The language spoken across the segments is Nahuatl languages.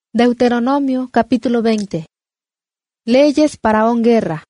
Deuteronomio capítulo 20. Leyes para on guerra.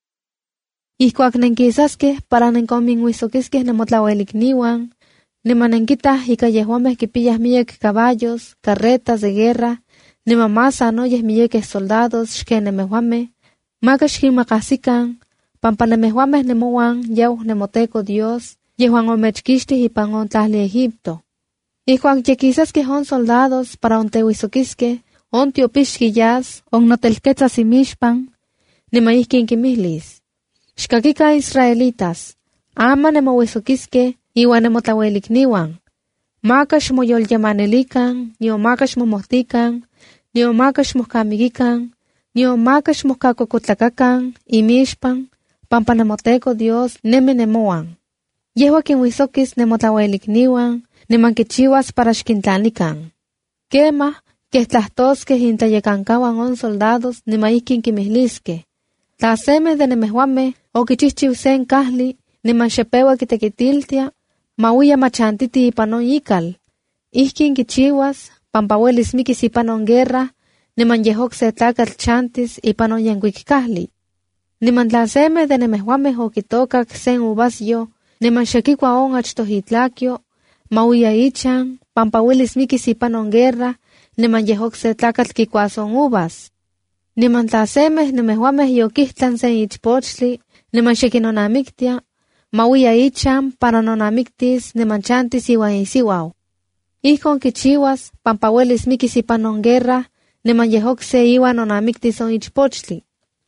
Ihkuak nenkisaskeh para nenkominhuisokiskeh nemotlauelikniuan, nimanenkitah ika yehuameh kipiyah miyek caballos, carretas de guerra, nimamasa noyeh miyekeh soldados xken nemehuameh, maka xkinmakahsikan, pampa nemehuameh nemoan yauh nemoteco Dios, yehuan omechkixtih ipan on tlahli Egipto. Ihkuak yekisaskeh on soldados para onteuisokiskeh, on tiopixki yas, on notelketzas imixpan, nimaihkin kimihlis. Xkakika Israelitas, ama nemowisokiskeh iwan nemotlauelikniuan. Maka xmoyolyamanilikan, nio maka xmomohtikan, nio maka xmohkamikikan, nio maka xmohkakokotlakakan imixpan, pampa nemoteco Dios nemi nemoan. Yehua kinwisokis nemotlauelikniuan, niman kichiwas para xkintlanikan. Kemah, keh tlahtoskeh intlayekankawan on soldados nimaihkin kimihliskeh. Tla semeh de nemehuameh okichihchiu sen kahli, niman xepeua kitekitiltia, mauia machantiti ipan on ikal. Ihkin kichiwas, pampa uelis mikis ipan on guerra, niman yehok se tlakatl chantis ipan on yenkuik kahli. Niman tla semeh de nemehuameh okitokak sen uvasyo, niman xekikua on achtohitlakyo, mauia ichan, pampa uelis mikis ipan on guerra, niman yehok se tlakatl kikuas on uvas. Niman tla semeh nemehuameh yokihtan sen ichpochtli, niman xekinonamiktia, mauia ichan para nonamiktis niman chantis iwan isiuau. Ihkon kichiwas, pampa uelis mikis ipan on guerra, niman yehok se iwan nonamiktis on ichpochtli.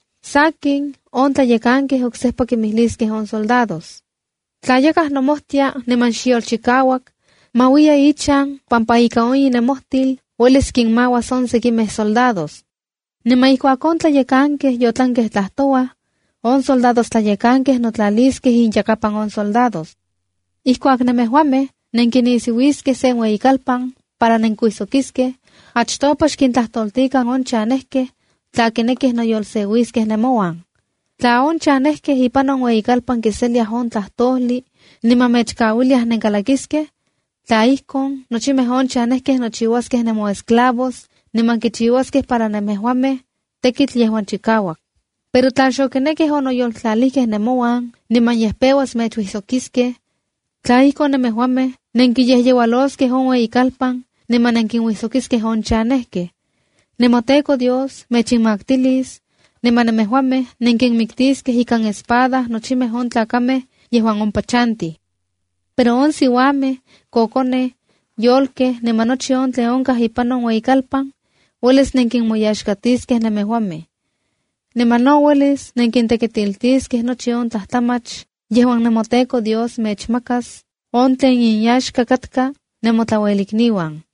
Sakin, on tlayekankeh oksehpa kimihliskeh on soldados. Tla yakah nomohtia niman xiolchikawak, mauia ichan, pampa ika on inemohtil, uelis kinmawas on sekimeh soldados. Niman ihkuak on tlayekankeh yotlankeh tlahtoah, on soldados tlayekankeh notlaliskeh inyakapan on soldados. Ihkuak nemehuameh nenkinisiuiskeh sen ueyikalpan para nenkuisokiskeh, achtopa xkintlahtoltikan on chanehkeh, tla kinekih noyolseuiskeh nemoan. Tla on chanehkeh ipan on ueyikalpan kiseliah on tlahtoli, niman mechkauiliah nenkalakiskeh, tla ihkon, nochimeh on chanehkeh nochiuaskeh nemoesclavos, niman kichiuaskeh para nemehuameh tekitl yehuan chikawak. Pero tla xokinekih onoyoltlalikeh nemoan, niman yehpeuas mechuisokiskeh, tla ihkon nemehuameh nenkiyehyewaloskeh on ueyikalpan, niman nenkinwisokiskeh on chanehkeh. Nemoteco Dios mechinmaktilis, niman nemehuameh nenkinmiktiskeh ikan espada nochimeh on tlakameh yehuan ompa chantih. Pero on siuameh, kokoneh, yolkeh, niman nochi on tlen onkah ipan on ueyikalpan, uelis nenkinmoyaxkatiskeh nemehuameh. Niman no uelis nenkintekitiltiskeh nochi on tlahtlamach, yehuan nemoteco Dios mechmakas, on tlen inyaxka katka nemotlauelikniuan.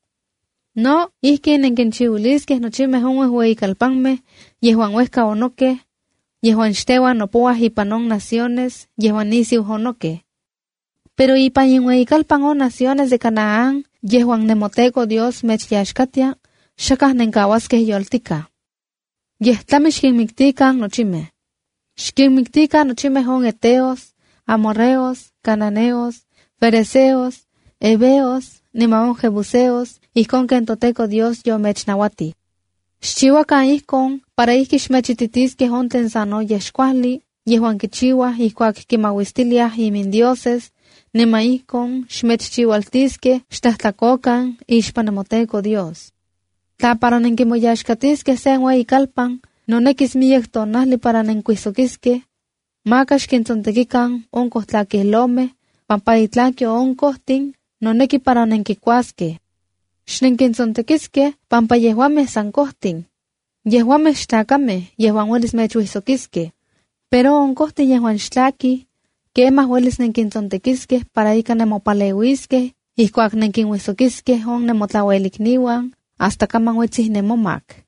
No, ihkin nenkinchiuiliskeh nochimeh on ueyikalpanmeh, yehuan uehka onokeh, yehuan xteuan opouah ipan on naciones, yehuan nisiu onokeh. Pero ipan inueyikalpan on naciones de Canaán, yehuan nemoteco Dios mechyaxkatia, xakah nenkauaskeh yoltika. Yeh tlami xkinmiktikan nochimeh. Xkinmiktikan nochimeh on eteos, amorreos, cananeos, fereceos, heveos, niman on jebuseos, ihkon ken toteco Dios yomechnawati. Xchiuakan ihkon para ihki xmechititiskeh on tlen sanoyeh xkuali, yehuan kichiuah ihkuak kimawistiliah imindioses, niman ihkon xmechchiualtiskeh xtlahtlakokan ixpan nemoteco Dios. Tla para nenkimoyaxkatiskeh sen ueyikalpan, nonekis miyek tonahli para nenkuisokiskeh, maka xkintzontekikan onkoh tlakihlomeh, pampa itlakyo onkohtin noneki para nenkikuaskeh. Xnenkintzontekiskeh pampa yehuameh san kohtin. Yehuameh xtlakameh yehuan uelis mechuisokiskeh, pero onkohtin yehuan xtlaki, kemah uelis nenkintzontekiskeh para ika nemopaleuiskeh, ihkuak nenkinwisokiskeh on nemotlauelikniuan, hasta kaman uetzih nemomak.